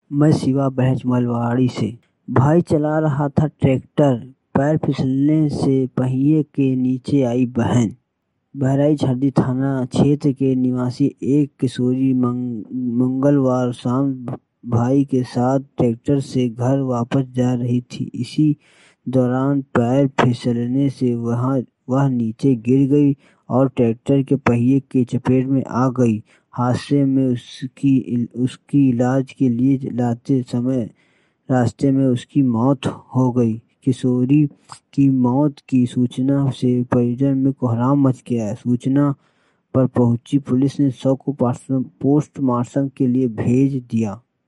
मैं शिवा बहज मलवाड़ी से। भाई चला रहा था ट्रैक्टर, पैर फिसलने से पहिए के नीचे आई बहन। बहराइच हरदी थाना क्षेत्र के निवासी एक किशोरी मंगलवार शाम भाई के साथ ट्रैक्टर से घर वापस जा रही थी। इसी दौरान पैर फिसलने से वह नीचे गिर गई और ट्रैक्टर के पहिए की चपेट में आ गई। हादसे में उसकी इलाज के लिए लाते समय रास्ते में उसकी मौत हो गई। किशोरी की मौत की सूचना से परिजन में कोहराम मच गया। सूचना पर पहुंची पुलिस ने शव को पोस्टमार्टम के लिए भेज दिया।